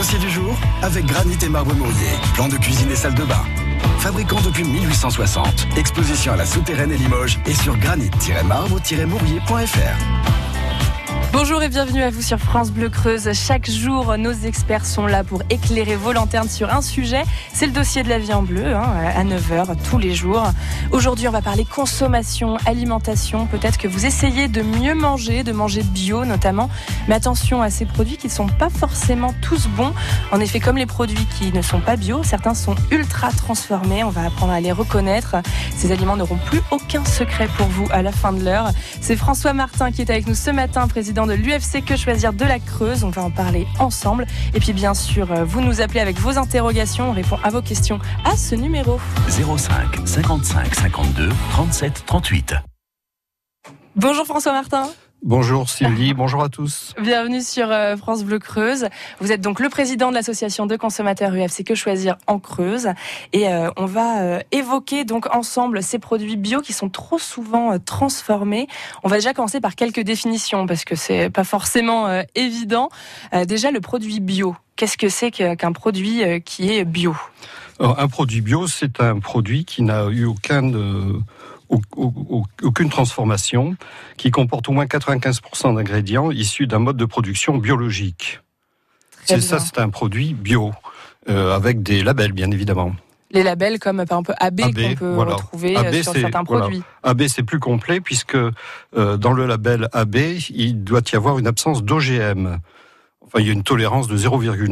dossier du jour avec Granit et Marbre Mourier. Plan de cuisine et salle de bain. Fabricant depuis 1860. Exposition à la Souterraine et Limoges et sur granit-marbre-mourier.fr. Bonjour et bienvenue à vous sur France Bleu Creuse. Chaque jour, nos experts sont là pour éclairer vos lanternes sur un sujet. C'est le dossier de la vie en bleu, à 9h tous les jours. Aujourd'hui, on va parler consommation, alimentation. Peut-être que vous essayez de mieux manger, de manger bio notamment. Mais attention à ces produits qui ne sont pas forcément tous bons. En effet, comme les produits qui ne sont pas bio, certains sont ultra transformés. On va apprendre à les reconnaître. Ces aliments n'auront plus aucun secret pour vous à la fin de l'heure. C'est François Martin qui est avec nous ce matin, président de l'UFC Que Choisir de la Creuse. On va en parler ensemble. Et puis bien sûr, vous nous appelez avec vos interrogations. On répond à vos questions à ce numéro. 05 55 52 37 38. Bonjour François Martin. Bonjour Sylvie, bonjour à tous. Bienvenue sur France Bleu Creuse. Vous êtes donc le président de l'association de consommateurs UFC Que Choisir en Creuse. Et on va évoquer donc ensemble ces produits bio qui sont trop souvent transformés. On va déjà commencer par quelques définitions parce que c'est pas forcément évident. Déjà, le produit bio. Qu'est-ce que c'est qu'un produit qui est bio ? Alors, un produit bio, c'est un produit qui n'a eu aucune transformation, qui comporte au moins 95% d'ingrédients issus d'un mode de production biologique. C'est un produit bio, avec des labels, bien évidemment. Les labels comme par exemple AB qu'on peut retrouver sur certains produits. AB, c'est plus complet, puisque dans le label AB, il doit y avoir une absence d'OGM. Enfin, il y a une tolérance de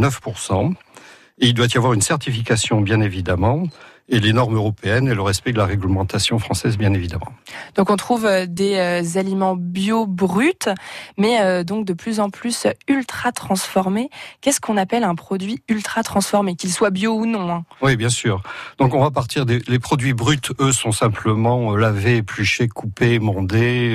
0,9%. Et il doit y avoir une certification, bien évidemment, et les normes européennes et le respect de la réglementation française, bien évidemment. Donc on trouve des aliments bio bruts, mais donc de plus en plus ultra transformés. Qu'est-ce qu'on appelle un produit ultra transformé, qu'il soit bio ou non ? Oui, bien sûr. Donc on va partir les produits bruts, eux, sont simplement lavés, épluchés, coupés, mondés,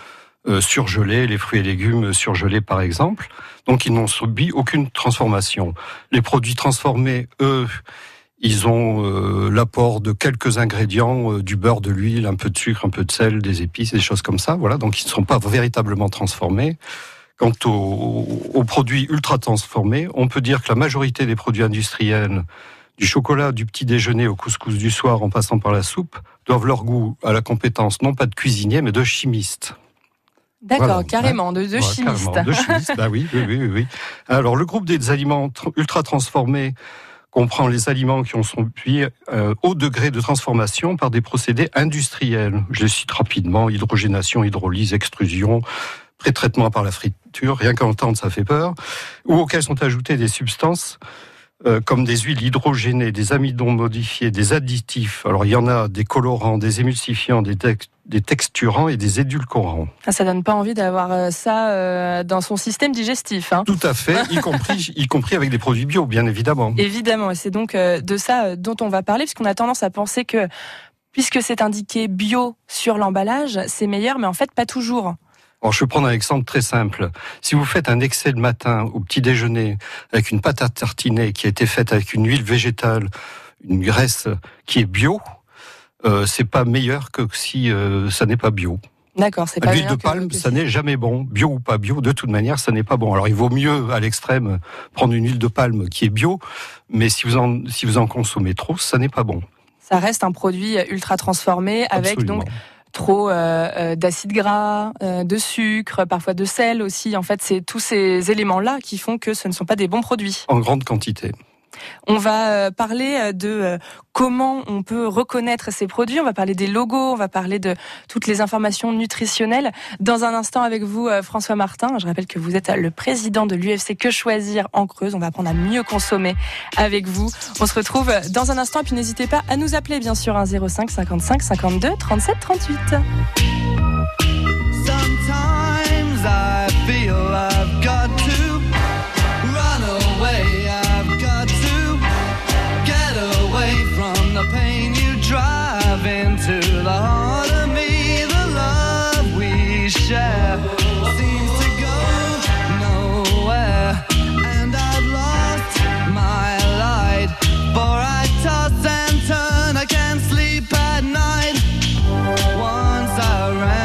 surgelés, les fruits et légumes surgelés par exemple. Donc ils n'ont subi aucune transformation. Les produits transformés, eux, ils ont l'apport de quelques ingrédients, du beurre, de l'huile, un peu de sucre, un peu de sel, des épices, des choses comme ça. Voilà, donc ils ne sont pas véritablement transformés. Quant aux produits ultra transformés, on peut dire que la majorité des produits industriels, du chocolat, du petit déjeuner au couscous du soir en passant par la soupe, doivent leur goût à la compétence non pas de cuisinier mais de chimiste. D'accord, voilà, carrément, de chimiste. Carrément, de chimiste, bah oui. Alors, le groupe des aliments ultra transformés comprend les aliments qui ont subi haut degré de transformation par des procédés industriels. Je les cite rapidement: hydrogénation, hydrolyse, extrusion, pré-traitement par la friture, rien qu'à entendre ça fait peur, ou auxquels sont ajoutées des substances comme des huiles hydrogénées, des amidons modifiés, des additifs. Alors il y en a des colorants, des émulsifiants, des texturants et des édulcorants. Ça donne pas envie d'avoir ça dans son système digestif. Tout à fait, y compris avec des produits bio, bien évidemment. Évidemment, et c'est donc de ça dont on va parler, puisqu'on a tendance à penser que, puisque c'est indiqué bio sur l'emballage, c'est meilleur, mais en fait pas toujours. Alors, je vais prendre un exemple très simple. Si vous faites un excès le matin au petit déjeuner avec une pâte à tartiner qui a été faite avec une huile végétale, une graisse qui est bio, c'est pas meilleur que si ça n'est pas bio. D'accord, c'est pas l'huile de palme, ça n'est jamais bon, bio ou pas bio. De toute manière, ça n'est pas bon. Alors, il vaut mieux à l'extrême prendre une huile de palme qui est bio, mais si vous en consommez trop, ça n'est pas bon. Ça reste un produit ultra transformé. Absolument. Avec donc trop d'acides gras, de sucre, parfois de sel aussi. En fait, c'est tous ces éléments-là qui font que ce ne sont pas des bons produits. En grande quantité. On va parler de comment on peut reconnaître ces produits. On va parler des logos, on va parler de toutes les informations nutritionnelles. Dans un instant avec vous, François Martin. Je rappelle que vous êtes le président de l'UFC Que Choisir en Creuse. On va apprendre à mieux consommer avec vous. On se retrouve dans un instant. Et puis n'hésitez pas à nous appeler, bien sûr, 05 55 52 37 38. Sometimes I feel I've got to run away. I've got to get away from the pain you drive into the heart of me. The love we share seems to go nowhere, and I've lost my light, for I toss and turn, I can't sleep at night. Once I ran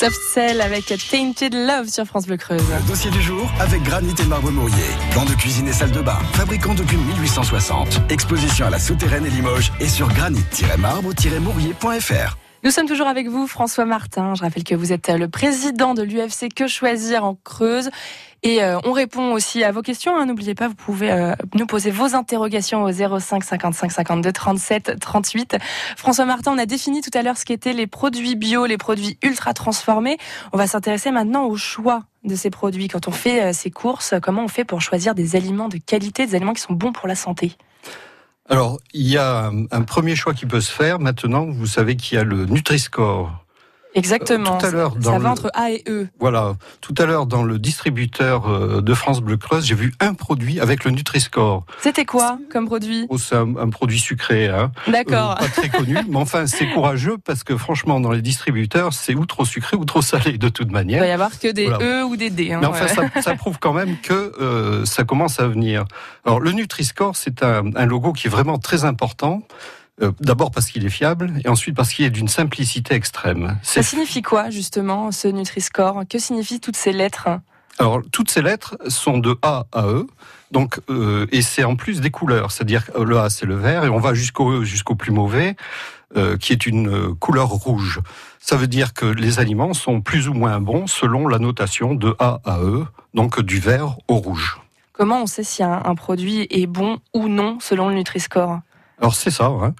Soft Cell avec Tainted Love sur France Bleu Creuse. Le dossier du jour avec Granit et Marbre Mourier. Plan de cuisine et salle de bain. Fabricant depuis 1860. Exposition à la Souterraine et Limoges et sur granit-marbre-mourier.fr. Nous sommes toujours avec vous, François Martin. Je rappelle que vous êtes le président de l'UFC Que Choisir en Creuse. Et on répond aussi à vos questions. N'oubliez pas, vous pouvez nous poser vos interrogations au 05 55 52 37 38. François Martin, on a défini tout à l'heure ce qu'étaient les produits bio, les produits ultra transformés. On va s'intéresser maintenant au choix de ces produits. Quand on fait ses courses, comment on fait pour choisir des aliments de qualité, des aliments qui sont bons pour la santé ? Alors, il y a un premier choix qui peut se faire. Maintenant, vous savez qu'il y a le Nutri-Score. Exactement. Tout à l'heure, ça va entre A et E. Voilà. Tout à l'heure, dans le distributeur de France Bleu Creuse, j'ai vu un produit avec le Nutri-Score. C'était quoi comme produit ? C'est un produit sucré, hein. D'accord. Pas très connu, mais enfin, c'est courageux parce que franchement, dans les distributeurs, c'est ou trop sucré ou trop salé de toute manière. Il va y avoir que des E ou des D. Mais enfin, ça prouve quand même que ça commence à venir. Alors, le Nutri-Score, c'est un logo qui est vraiment très important. D'abord parce qu'il est fiable et ensuite parce qu'il est d'une simplicité extrême. Ça signifie quoi justement ce Nutri-Score ? Que signifient toutes ces lettres ? Alors toutes ces lettres sont de A à E, donc et c'est en plus des couleurs, c'est-à-dire que le A c'est le vert et on va jusqu'au E, jusqu'au plus mauvais, qui est une couleur rouge. Ça veut dire que les aliments sont plus ou moins bons selon la notation de A à E, donc du vert au rouge. Comment on sait si un produit est bon ou non selon le Nutri-Score ? Alors c'est ça, hein.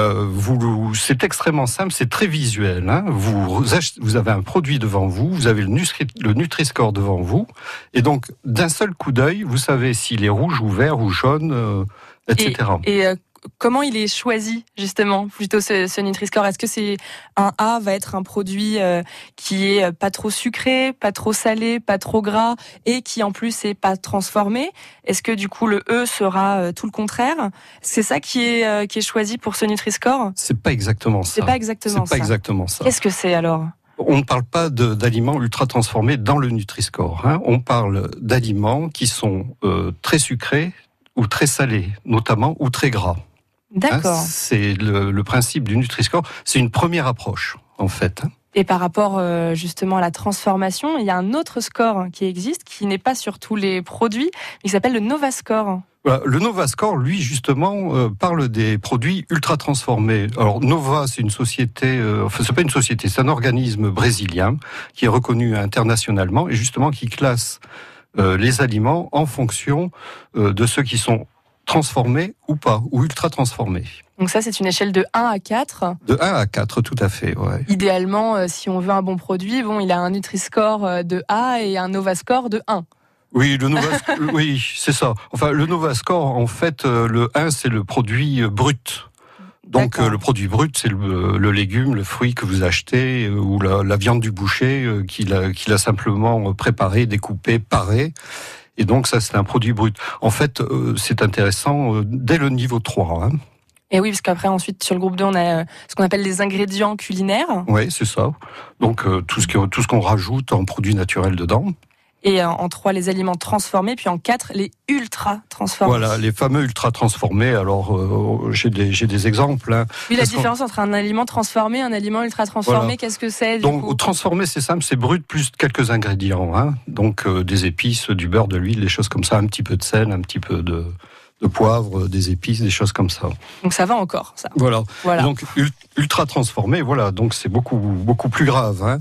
C'est extrêmement simple, c'est très visuel. Hein. Vous avez un produit devant vous, vous avez le Nutri-Score devant vous, et donc d'un seul coup d'œil, vous savez s'il est rouge ou vert ou jaune, etc. Et comment il est choisi justement, plutôt ce Nutri-Score ? Est-ce que c'est un A va être un produit qui est pas trop sucré, pas trop salé, pas trop gras et qui en plus est pas transformé ? Est-ce que du coup le E sera tout le contraire ? C'est ça qui est choisi pour ce Nutri-Score ? C'est pas exactement ça. C'est pas exactement ça. Qu'est-ce que c'est alors ? On ne parle pas d'aliments ultra transformés dans le Nutri-Score. Hein. On parle d'aliments qui sont très sucrés ou très salés, notamment, ou très gras. D'accord. Hein, c'est le principe du Nutri-Score. C'est une première approche, en fait. Et par rapport justement à la transformation, il y a un autre score qui existe, qui n'est pas sur tous les produits, mais qui s'appelle le Nova-Score. Voilà, le Nova-Score, lui, justement, parle des produits ultra transformés. Alors, Nova, c'est une société, c'est pas une société, c'est un organisme brésilien qui est reconnu internationalement et justement qui classe les aliments en fonction de ceux qui sont transformés ou pas, ou ultra transformés. Donc ça, c'est une échelle de 1 à 4. De 1 à 4, tout à fait, ouais. Idéalement, si on veut un bon produit, il a un Nutri-Score de A et un Nova-Score de 1. Oui, oui, c'est ça. Enfin, le Nova-Score, en fait, le 1, c'est le produit brut. Donc, le produit brut, c'est le légume, le fruit que vous achetez, ou la viande du boucher qu'il a simplement préparé, découpé, paré. Et donc, ça, c'est un produit brut. En fait, c'est intéressant dès le niveau 3. Hein. Et oui, parce qu'après, ensuite, sur le groupe 2, on a ce qu'on appelle les ingrédients culinaires. Oui, c'est ça. Donc, tout ce qu'on rajoute en produits naturels dedans. Et en 3, les aliments transformés. Puis en 4, les ultra transformés. Voilà, les fameux ultra transformés. Alors, j'ai des exemples. Hein. Oui, la différence entre un aliment transformé et un aliment ultra transformé, voilà. Qu'est-ce que c'est du coup ? Transformé, c'est simple, c'est brut plus quelques ingrédients. Hein. Donc, des épices, du beurre, de l'huile, des choses comme ça, un petit peu de sel, un petit peu de poivre, des épices, des choses comme ça. Donc ça va encore, ça. Voilà. Donc ultra transformé, voilà. Donc c'est beaucoup plus grave. Hein.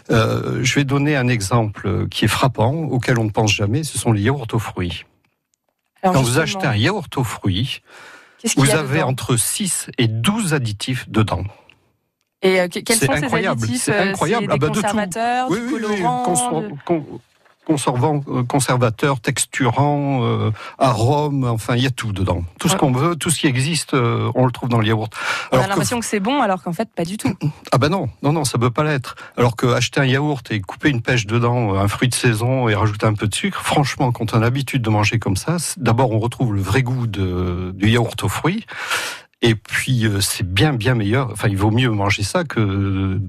Je vais donner un exemple qui est frappant, auquel on ne pense jamais. Ce sont les yaourts aux fruits. Alors, quand vous achetez un yaourt aux fruits, vous avez entre 6 et 12 additifs dedans. Et quels sont ces additifs ? C'est incroyable. Des conservateurs, du colorant, conservateurs, texturants, arômes, enfin il y a tout dedans. Tout ce qu'on veut, tout ce qui existe, on le trouve dans le yaourt. On a l'impression que c'est bon, alors qu'en fait pas du tout. Ah ben non, ça peut pas l'être. Alors que acheter un yaourt et couper une pêche dedans, un fruit de saison et rajouter un peu de sucre, franchement, quand on a l'habitude de manger comme ça, d'abord on retrouve le vrai goût du yaourt aux fruits. Et puis c'est bien meilleur. Enfin, il vaut mieux manger ça que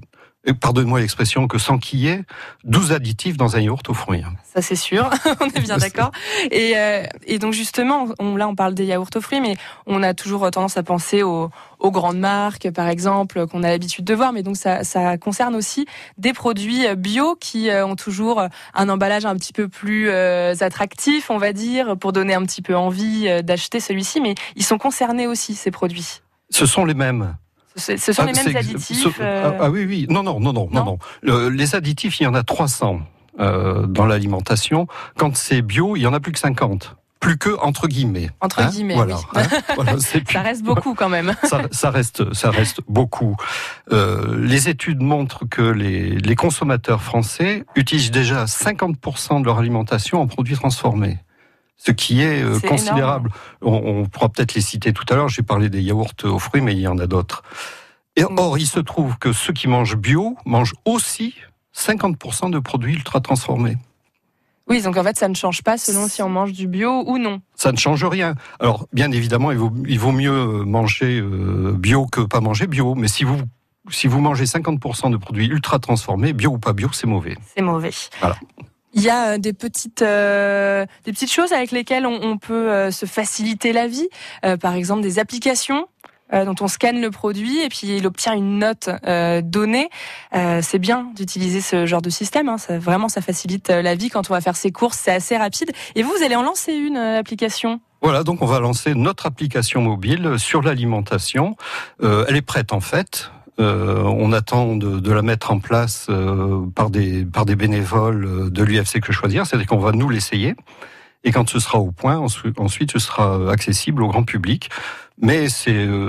et pardonnez-moi l'expression, que sans qu'il y ait 12 additifs dans un yaourt aux fruits. Ça c'est sûr, on est bien d'accord. Et donc justement, là on parle des yaourts aux fruits, mais on a toujours tendance à penser aux grandes marques, par exemple, qu'on a l'habitude de voir. Mais donc ça concerne aussi des produits bio qui ont toujours un emballage un petit peu plus attractif, on va dire, pour donner un petit peu envie d'acheter celui-ci. Mais ils sont concernés aussi, ces produits. Ce sont les mêmes. Ce sont les mêmes additifs. Oui. Non. Les additifs, il y en a 300 dans l'alimentation. Quand c'est bio, il y en a plus que 50. Plus que entre guillemets. Entre guillemets, voilà, oui. Voilà, ça reste beaucoup quand même. Ça reste beaucoup. Les études montrent que les consommateurs français utilisent déjà 50% de leur alimentation en produits transformés. Ce qui est considérable. On pourra peut-être les citer tout à l'heure. J'ai parlé des yaourts aux fruits, mais il y en a d'autres. Et or, il se trouve que ceux qui mangent bio mangent aussi 50% de produits ultra transformés. Oui, donc en fait, ça ne change pas selon si on mange du bio ou non. Ça ne change rien. Alors, bien évidemment, il vaut mieux manger bio que pas manger bio. Mais si vous mangez 50% de produits ultra transformés, bio ou pas bio, c'est mauvais. C'est mauvais. Voilà. Il y a des petites choses avec lesquelles on peut se faciliter la vie. Par exemple, des applications dont on scanne le produit et puis il obtient une note donnée. C'est bien d'utiliser ce genre de système. Ça facilite la vie quand on va faire ses courses. C'est assez rapide. Et vous allez en lancer une application. Voilà, donc on va lancer notre application mobile sur l'alimentation. Elle est prête en fait. On attend de la mettre en place par des bénévoles de l'UFC Que Choisir, c'est-à-dire qu'on va nous l'essayer, et quand ce sera au point, ensuite ce sera accessible au grand public, mais ça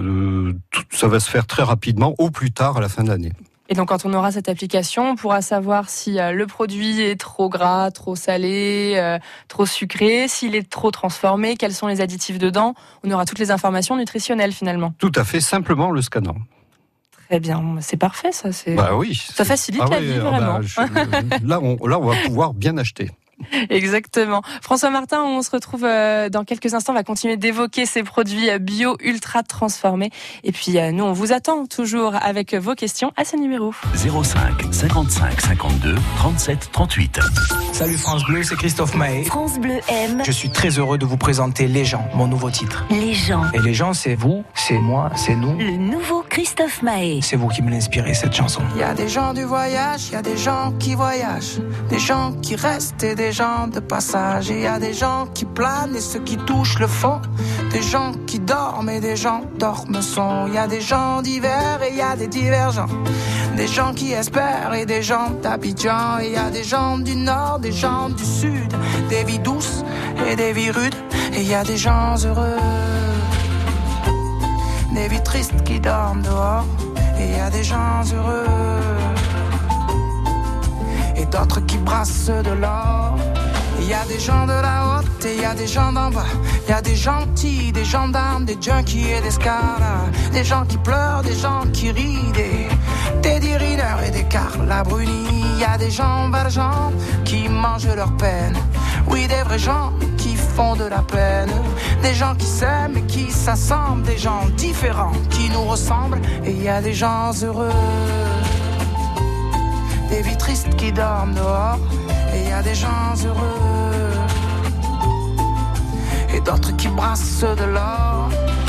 va se faire très rapidement, au plus tard à la fin de l'année. Et donc quand on aura cette application, on pourra savoir si le produit est trop gras, trop salé, trop sucré, s'il est trop transformé, quels sont les additifs dedans. On aura toutes les informations nutritionnelles finalement. Tout à fait, simplement le scannant. Très bien, c'est parfait ça. Oui. Ça facilite la vie vraiment. Là, on va pouvoir bien acheter. Exactement. François Martin, on se retrouve dans quelques instants. On va continuer d'évoquer ces produits bio ultra transformés. Et puis nous, on vous attend toujours avec vos questions à ce numéro. 05 55 52 37 38. Salut France Bleu, c'est Christophe Maé. France Bleu aime. Je suis très heureux de vous présenter Les gens, mon nouveau titre. Les gens. Et les gens, c'est vous, c'est moi, c'est nous. Le nouveau Christophe Maé. C'est vous qui me l'inspirez, cette chanson. Il y a des gens du voyage, il y a des gens qui voyagent, des gens qui restent et des gens de passage. Et il y a des gens qui planent et ceux qui touchent le fond, des gens qui dorment et des gens dorment son. Il y a des gens divers et il y a des divergents, des gens qui espèrent et des gens d'Abidjan. Et il y a des gens du nord, des gens du sud, des vies douces et des vies rudes. Et il y a des gens heureux, des vies tristes qui dorment dehors. Et il y a des gens heureux et d'autres qui brassent de l'or. Il y a des gens de la haute et il y a des gens d'en bas. Il y a des gentils, des gendarmes, des junkies et des scars. Des gens qui pleurent, des gens qui rient, des Teddy Riner et des Carla Bruni. Il y a des gens valjean qui mangent leur peine. Oui, des vrais gens qui font de la peine. Des gens qui s'aiment et qui s'assemblent. Des gens différents qui nous ressemblent. Et il y a des gens heureux, des vies tristes qui dorment dehors. Et il y a des gens heureux et d'autres qui brassent de l'or.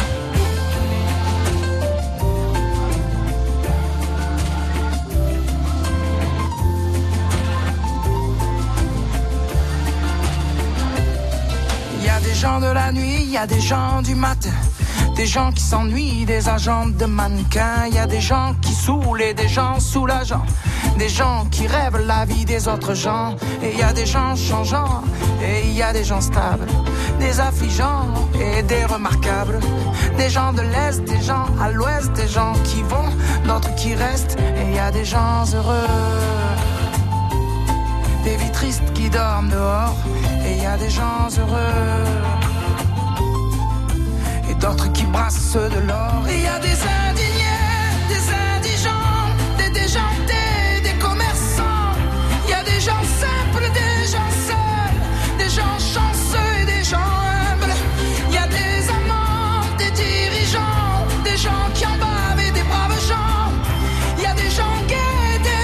Il y a des gens de la nuit, il y a des gens du matin, des gens qui s'ennuient, des agents de mannequins. Il y a des gens qui saoulent et des gens soulageants, des gens qui rêvent la vie des autres gens. Et il y a des gens changeants et il y a des gens stables, des affligeants et des remarquables, des gens de l'Est, des gens à l'Ouest, des gens qui vont, d'autres qui restent. Et il y a des gens heureux, des vies tristes qui dorment dehors. Et il y a des gens heureux et d'autres qui brassent de l'or. Et il y a des indignés, des indigents, des déjantés, des commerçants. Il y a des gens simples, des gens seuls, des gens chanceux et des gens humbles. Il y a des amants, des dirigeants, des gens qui en bavent et des braves gens. Il y a des gens gays, des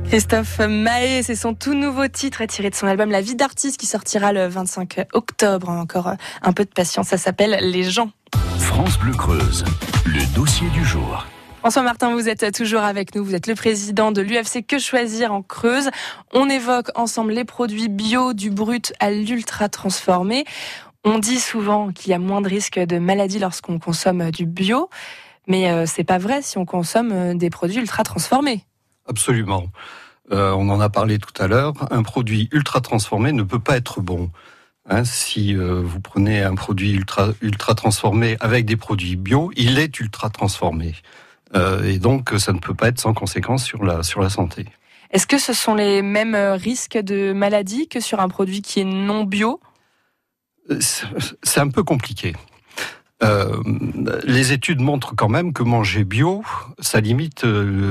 Christophe Maé, c'est son tout nouveau titre tiré de son album La vie d'artiste qui sortira le 25 octobre. Encore un peu de patience, ça s'appelle Les gens. France Bleu Creuse, le dossier du jour. François Martin, vous êtes toujours avec nous. Vous êtes le président de l'UFC Que Choisir en Creuse. On évoque ensemble les produits bio, du brut à l'ultra transformé. On dit souvent qu'il y a moins de risques de maladies lorsqu'on consomme du bio, mais c'est pas vrai si on consomme des produits ultra transformés. Absolument. On en a parlé tout à l'heure. Un produit ultra transformé ne peut pas être bon. Si vous prenez un produit ultra transformé avec des produits bio, il est ultra transformé. Et donc, ça ne peut pas être sans conséquence sur la santé. Est-ce que ce sont les mêmes risques de maladie que sur un produit qui est non bio ? C'est un peu compliqué. Les études montrent quand même que manger bio, ça limite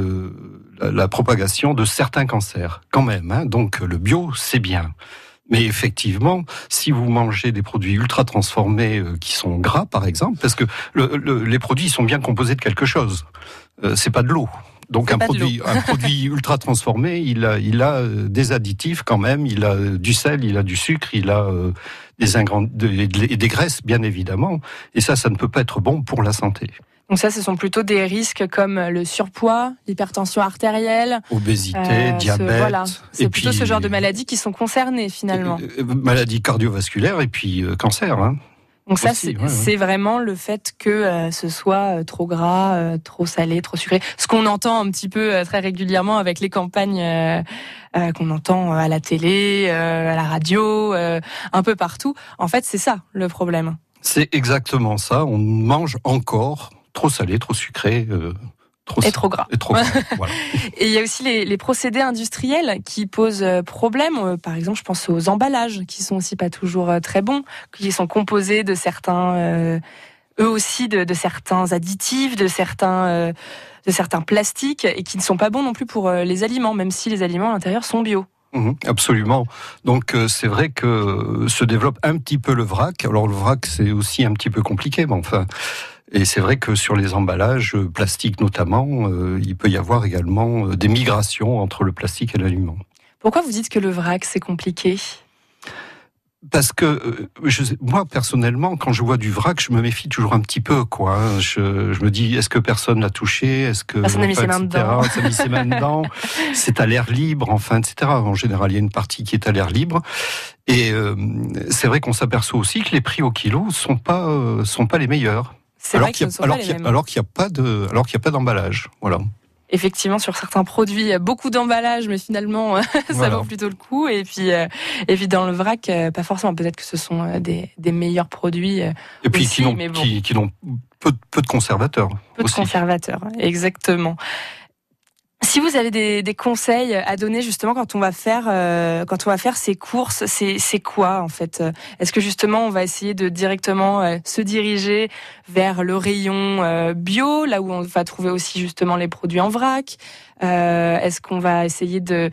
la propagation de certains cancers, quand même. Donc le bio, c'est bien. Mais effectivement, si vous mangez des produits ultra transformés qui sont gras, par exemple, parce que les produits sont bien composés de quelque chose, c'est pas de l'eau. Donc un produit ultra transformé, il a des additifs quand même, il a du sel, il a du sucre, il a des graisses bien évidemment, et ça ne peut pas être bon pour la santé. Donc ça, ce sont plutôt des risques comme le surpoids, l'hypertension artérielle, obésité, diabète. Voilà. C'est plutôt ce genre de maladies qui sont concernées finalement. Maladies cardiovasculaires et puis cancer. Donc ça, c'est vraiment le fait que ce soit trop gras, trop salé, trop sucré. Ce qu'on entend un petit peu très régulièrement avec les campagnes qu'on entend à la télé, à la radio, un peu partout. En fait, c'est ça le problème. C'est exactement ça. On mange encore trop salé, trop sucré, trop gras. Voilà. Et il y a aussi les procédés industriels qui posent problème. Par exemple, je pense aux emballages qui sont aussi pas toujours très bons, qui sont composés de certains, eux aussi, de certains additifs, de certains plastiques et qui ne sont pas bons non plus pour les aliments, même si les aliments à l'intérieur sont bio. Absolument. Donc c'est vrai que se développe un petit peu le vrac. Alors le vrac, c'est aussi un petit peu compliqué, mais enfin... Et c'est vrai que sur les emballages plastiques notamment, il peut y avoir également des migrations entre le plastique et l'aliment. Pourquoi vous dites que le vrac, c'est compliqué ? Parce que moi personnellement, quand je vois du vrac, je me méfie toujours un petit peu, quoi. Je me dis, est-ce que personne l'a touché ? Est-ce que personne n'a mis ses mains dedans ? Ça a mis ses mains dedans. C'est à l'air libre, enfin, etc. En général, il y a une partie qui est à l'air libre. Et c'est vrai qu'on s'aperçoit aussi que les prix au kilo sont pas les meilleurs. Alors qu'il n'y a pas d'emballage. Voilà. Effectivement, sur certains produits, il y a beaucoup d'emballage, mais finalement, ça vaut plutôt le coup. Et puis dans le vrac, pas forcément. Peut-être que ce sont des meilleurs produits. Et puis aussi, qui n'ont peu de conservateurs. Peu de conservateurs, exactement. Si vous avez des conseils à donner justement quand on va faire ces courses, c'est quoi en fait ? Est-ce que justement on va essayer de directement se diriger vers le rayon bio, là où on va trouver aussi justement les produits en vrac ? Est-ce qu'on va essayer de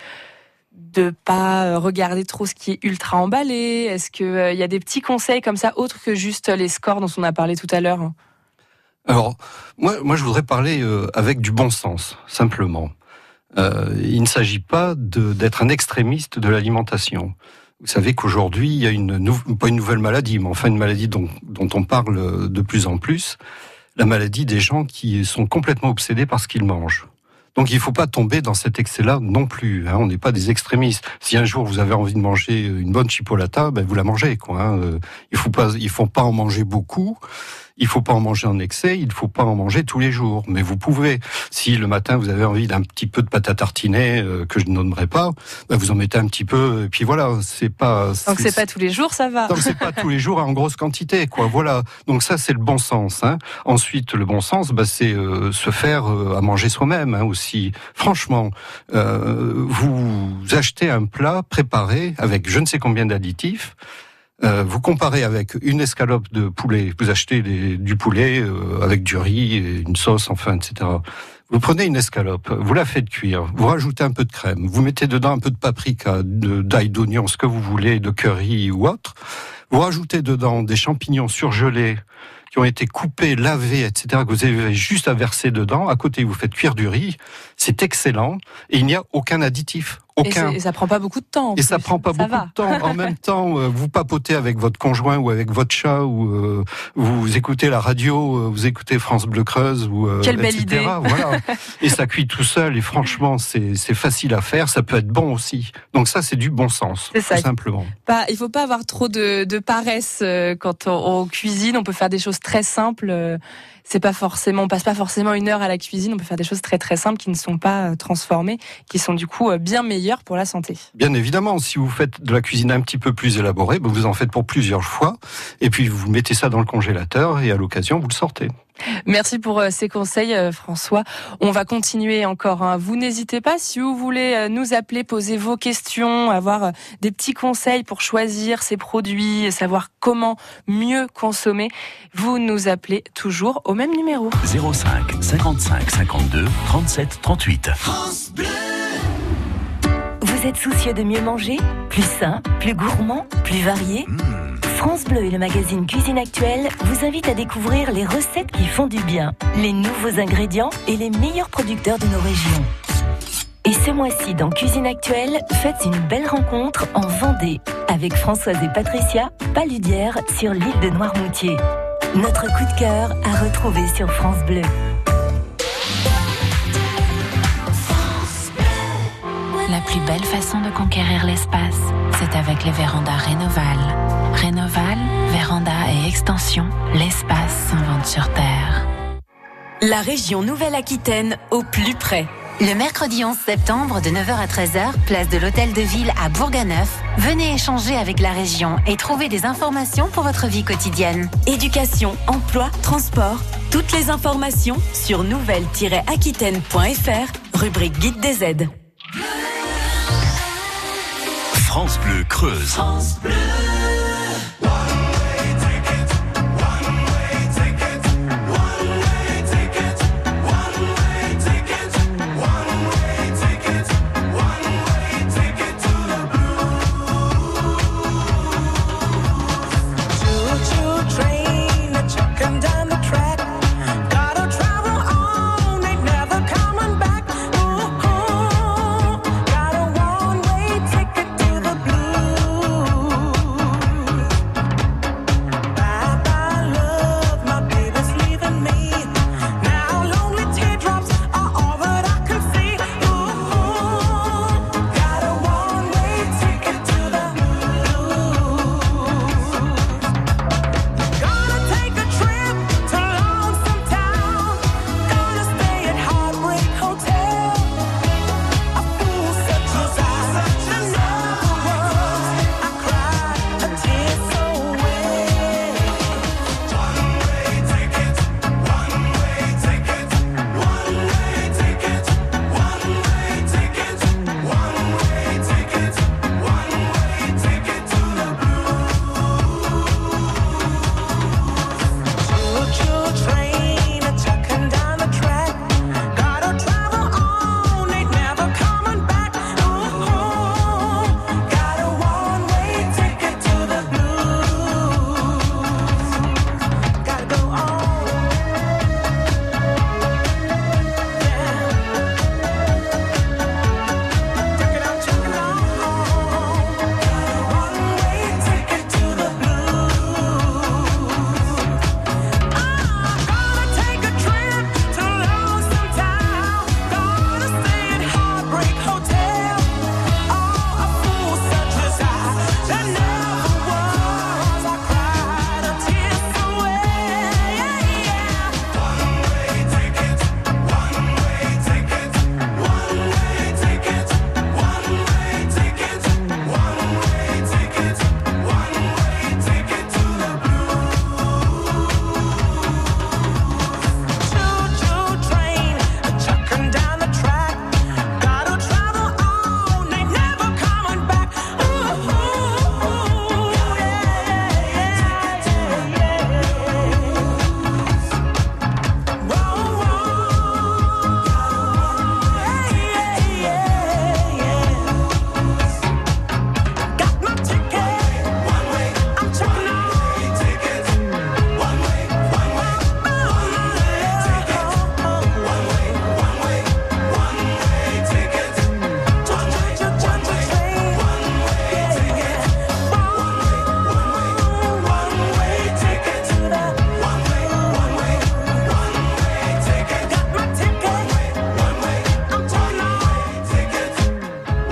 pas regarder trop ce qui est ultra emballé ? Est-ce qu'il y a des petits conseils comme ça autres que juste les scores dont on a parlé tout à l'heure ? Alors, moi, je voudrais parler avec du bon sens, simplement. Il ne s'agit pas d'être un extrémiste de l'alimentation. Vous savez qu'aujourd'hui, il y a pas une nouvelle maladie, mais enfin une maladie dont on parle de plus en plus, la maladie des gens qui sont complètement obsédés par ce qu'ils mangent. Donc il ne faut pas tomber dans cet excès-là non plus. On n'est pas des extrémistes. Si un jour vous avez envie de manger une bonne chipolata, vous la mangez, quoi. Il faut pas en manger beaucoup. Il faut pas en manger en excès, il faut pas en manger tous les jours. Mais vous pouvez, si le matin vous avez envie d'un petit peu de pâte à tartiner que je ne nommerai pas, vous en mettez un petit peu. Et puis voilà, Donc c'est pas tous les jours, ça va. Donc c'est pas tous les jours en grosse quantité, quoi. Voilà. Donc ça c'est le bon sens. Ensuite le bon sens, c'est se faire à manger soi-même aussi. Franchement, vous achetez un plat préparé avec je ne sais combien d'additifs. Vous comparez avec une escalope de poulet, vous achetez du poulet avec du riz, et une sauce, enfin, etc. Vous prenez une escalope, vous la faites cuire, vous rajoutez un peu de crème, vous mettez dedans un peu de paprika, d'ail, d'oignon, ce que vous voulez, de curry ou autre. Vous rajoutez dedans des champignons surgelés qui ont été coupés, lavés, etc., que vous avez juste à verser dedans. À côté, vous faites cuire du riz. C'est excellent. Et il n'y a aucun additif. Aucun. Et ça prend pas beaucoup de temps. Et ça prend pas beaucoup de temps. En même temps, vous papotez avec votre conjoint ou avec votre chat, ou vous écoutez la radio, vous écoutez France Bleu Creuse, ou quelle belle etc. idée. Voilà. Et ça cuit tout seul. Et franchement, c'est facile à faire. Ça peut être bon aussi. Donc ça, c'est du bon sens, c'est ça. Tout simplement. Il faut pas avoir trop de paresse quand on cuisine. On peut faire des choses très simples. On passe pas forcément 1 heure à la cuisine. On peut faire des choses très très simples qui ne sont pas transformées, qui sont du coup bien meilleures pour la santé. Bien évidemment, si vous faites de la cuisine un petit peu plus élaborée, vous en faites pour plusieurs fois, et puis vous mettez ça dans le congélateur, et à l'occasion, vous le sortez. Merci pour ces conseils, François. On va continuer encore. Vous n'hésitez pas, si vous voulez nous appeler, poser vos questions, avoir des petits conseils pour choisir ces produits, savoir comment mieux consommer, vous nous appelez toujours au même numéro. 05 55 52 37 38. France Bleu. Vous êtes soucieux de mieux manger? Plus sain, plus gourmand, plus varié? France Bleu et le magazine Cuisine Actuelle vous invitent à découvrir les recettes qui font du bien, les nouveaux ingrédients et les meilleurs producteurs de nos régions. Et ce mois-ci, dans Cuisine Actuelle, faites une belle rencontre en Vendée avec Françoise et Patricia, paludières sur l'île de Noirmoutier. Notre coup de cœur à retrouver sur France Bleu. La plus belle façon de conquérir l'espace, c'est avec les vérandas Rénoval. Rénoval, véranda et extension, l'espace s'invente sur Terre. La région Nouvelle-Aquitaine au plus près. Le mercredi 11 septembre de 9h à 13h, place de l'Hôtel de Ville à Bourganeuf, venez échanger avec la région et trouver des informations pour votre vie quotidienne. Éducation, emploi, transport, toutes les informations sur nouvelle-aquitaine.fr, rubrique Guide des aides. France Bleu Creuse. France Bleu.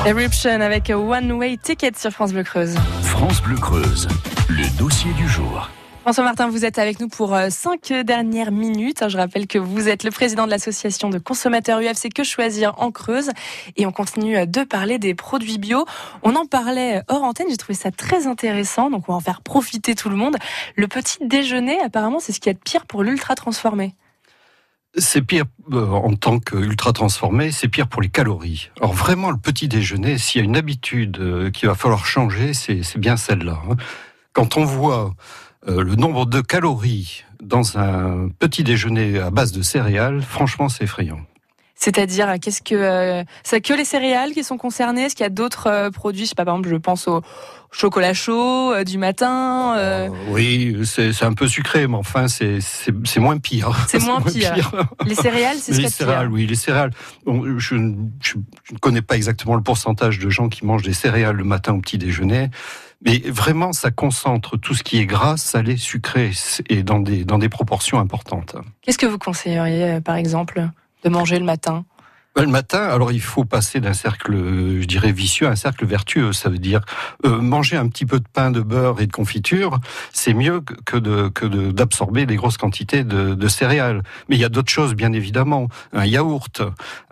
Eruption avec One Way Ticket sur France Bleu Creuse. France Bleu Creuse, le dossier du jour. François Martin, vous êtes avec nous pour 5 dernières minutes. Je rappelle que vous êtes le président de l'association de consommateurs UFC Que Choisir en Creuse. Et on continue de parler des produits bio. On en parlait hors antenne, j'ai trouvé ça très intéressant. Donc on va en faire profiter tout le monde. Le petit déjeuner, apparemment, c'est ce qu'il y a de pire pour l'ultra transformé. C'est pire en tant qu'ultra transformé, c'est pire pour les calories. Alors vraiment, le petit déjeuner, s'il y a une habitude qu'il va falloir changer, c'est bien celle-là. Quand on voit le nombre de calories dans un petit déjeuner à base de céréales, franchement, c'est effrayant. C'est-à-dire, c'est que les céréales qui sont concernées? Est-ce qu'il y a d'autres produits? Je sais pas, par exemple, je pense au chocolat chaud du matin. Oui, c'est un peu sucré, mais enfin, c'est moins pire. C'est moins pire. Les céréales, c'est ce qu'il y a de pire. Oui, les céréales. Bon, je ne connais pas exactement le pourcentage de gens qui mangent des céréales le matin au petit déjeuner. Mais vraiment, ça concentre tout ce qui est gras, salé, sucré, et dans des proportions importantes. Qu'est-ce que vous conseilleriez, par exemple, de manger le matin? Le matin, alors il faut passer d'un cercle, je dirais, vicieux à un cercle vertueux. Ça veut dire manger un petit peu de pain, de beurre et de confiture, c'est mieux que d'absorber des grosses quantités de céréales. Mais il y a d'autres choses, bien évidemment. Un yaourt,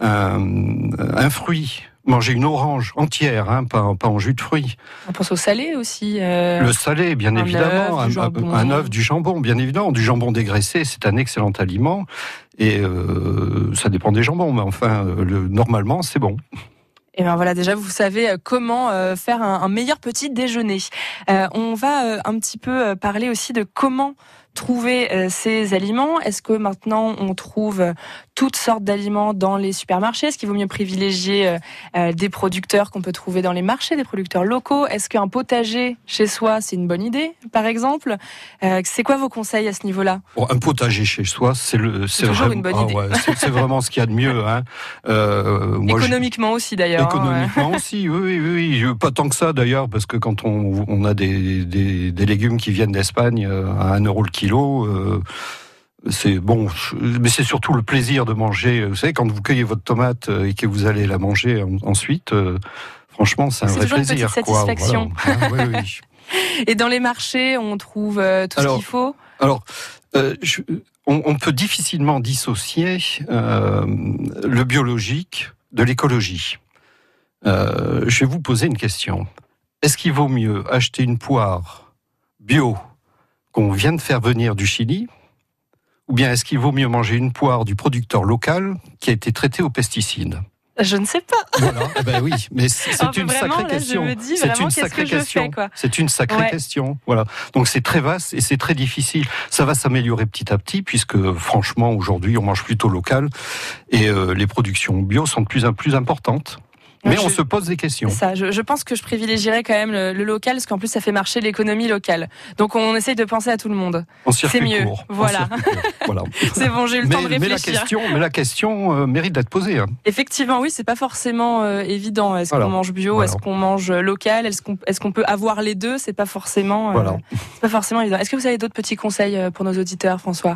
un fruit. Manger une orange entière, pas en jus de fruits. On pense au salé aussi. Le salé, bien évidemment. Un œuf, du jambon, bien évidemment. Du jambon dégraissé, c'est un excellent aliment. Et ça dépend des jambons, mais enfin, normalement, c'est bon. Et bien voilà, déjà vous savez comment faire un meilleur petit déjeuner. On va un petit peu parler aussi de comment trouver ces aliments. Est-ce que maintenant on trouve toutes sortes d'aliments dans les supermarchés? Est-ce qu'il vaut mieux privilégier des producteurs qu'on peut trouver dans les marchés, des producteurs locaux? Est-ce qu'un potager chez soi, c'est une bonne idée, par exemple? C'est quoi vos conseils à ce niveau-là? Bon, un potager chez soi, c'est toujours vraiment une bonne idée. Ouais, c'est vraiment ce qu'il y a de mieux. Économiquement aussi, d'ailleurs. Économiquement aussi, oui. Pas tant que ça, d'ailleurs, parce que quand on a des légumes qui viennent d'Espagne à 1 euro le kilo, c'est bon, mais c'est surtout le plaisir de manger. Vous savez, quand vous cueillez votre tomate et que vous allez la manger ensuite, franchement, c'est un vrai plaisir. C'est toujours une petite satisfaction. Voilà. Oui. Et dans les marchés, on trouve tout ce qu'il faut? Alors, on peut difficilement dissocier le biologique de l'écologie. Je vais vous poser une question. Est-ce qu'il vaut mieux acheter une poire bio qu'on vient de faire venir du Chili, ou bien est-ce qu'il vaut mieux manger une poire du producteur local qui a été traité aux pesticides? Je ne sais pas. Voilà, ben oui, mais c'est une sacrée question. C'est une sacrée question. C'est une sacrée question. Voilà. Donc c'est très vaste et c'est très difficile. Ça va s'améliorer petit à petit puisque franchement aujourd'hui on mange plutôt local et les productions bio sont de plus en plus importantes. Mais on se pose des questions. Ça, je pense que je privilégierais quand même le local, parce qu'en plus ça fait marcher l'économie locale. Donc on essaye de penser à tout le monde. C'est mieux. Voilà. C'est bon, j'ai eu le temps de réfléchir. Mais la question mérite d'être posée. Effectivement, oui, c'est pas forcément évident. Est-ce qu'on mange bio, est-ce qu'on mange local, est-ce qu'on peut avoir les deux? C'est pas forcément évident. Est-ce que vous avez d'autres petits conseils pour nos auditeurs, François?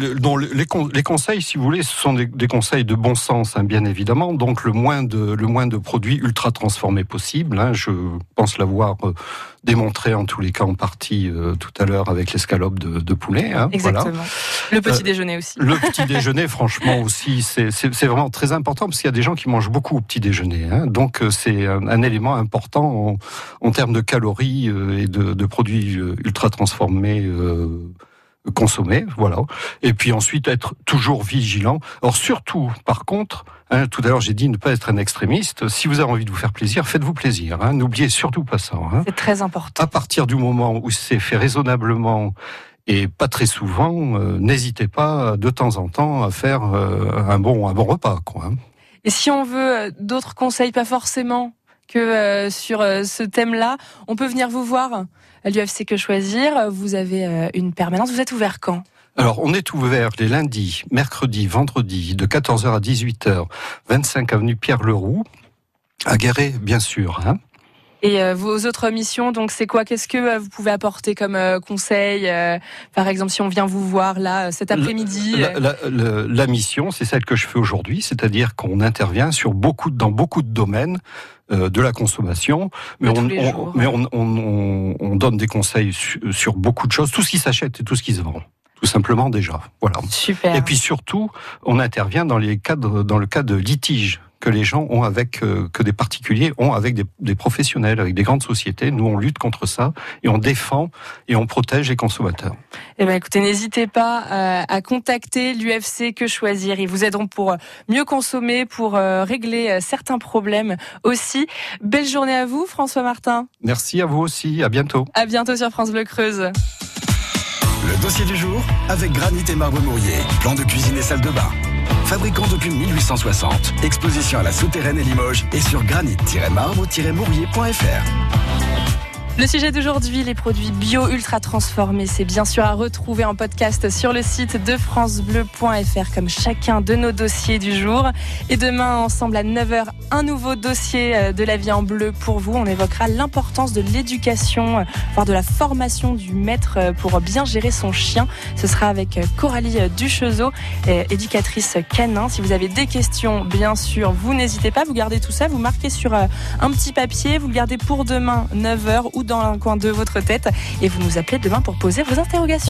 Les conseils, si vous voulez, ce sont des conseils de bon sens, bien évidemment. Donc le moins de produits ultra transformés possible. Je pense l'avoir démontré en tous les cas en partie tout à l'heure avec l'escalope de poulet. Exactement. Voilà. Le petit déjeuner aussi. Le petit déjeuner, franchement aussi, c'est vraiment très important parce qu'il y a des gens qui mangent beaucoup au petit déjeuner. Donc c'est un élément important en termes de calories et de produits ultra transformés. Consommer, voilà. Et puis ensuite être toujours vigilant. Alors surtout, par contre, tout à l'heure j'ai dit ne pas être un extrémiste. Si vous avez envie de vous faire plaisir, faites-vous plaisir. N'oubliez surtout pas ça. C'est très important. À partir du moment où c'est fait raisonnablement et pas très souvent, n'hésitez pas de temps en temps à faire un bon repas, quoi. Et si on veut d'autres conseils, pas forcément que sur ce thème-là, on peut venir vous voir à l'UFC Que Choisir. Vous avez une permanence. Vous êtes ouvert quand? Alors, on est ouvert les lundis, mercredis, vendredis, de 14h à 18h, 25 avenue Pierre-Leroux, à Guéret, bien sûr. Et vos autres missions, donc c'est quoi? Qu'est-ce que vous pouvez apporter comme conseil? Par exemple, si on vient vous voir là cet après-midi. La mission, c'est celle que je fais aujourd'hui, c'est-à-dire qu'on intervient dans beaucoup de domaines de la consommation, mais on donne des conseils sur beaucoup de choses, tout ce qui s'achète et tout ce qui se vend. Tout simplement déjà. Voilà. Super. Et puis surtout, on intervient dans le cas de litiges que les gens ont que des particuliers ont avec des professionnels, avec des grandes sociétés. Nous, on lutte contre ça et on défend et on protège les consommateurs. Eh ben, écoutez, n'hésitez pas à contacter l'UFC Que Choisir. Ils vous aideront pour mieux consommer, pour régler certains problèmes aussi. Belle journée à vous, François Martin. Merci à vous aussi. À bientôt. À bientôt sur France Bleu Creuse. Le dossier du jour avec Granit et Marbre Mourier. Plan de cuisine et salle de bain. Fabricant depuis 1860. Exposition à la Souterraine et Limoges et sur granit-marbre-mourier.fr. Le sujet d'aujourd'hui, les produits bio ultra transformés, c'est bien sûr à retrouver en podcast sur le site de francebleu.fr comme chacun de nos dossiers du jour. Et demain, ensemble à 9h, un nouveau dossier de la vie en bleu pour vous. On évoquera l'importance de l'éducation, voire de la formation du maître pour bien gérer son chien. Ce sera avec Coralie Duchezeau, éducatrice canin. Si vous avez des questions, bien sûr, vous n'hésitez pas, vous gardez tout ça, vous marquez sur un petit papier, vous le gardez pour demain 9h ou dans un coin de votre tête et vous nous appelez demain pour poser vos interrogations.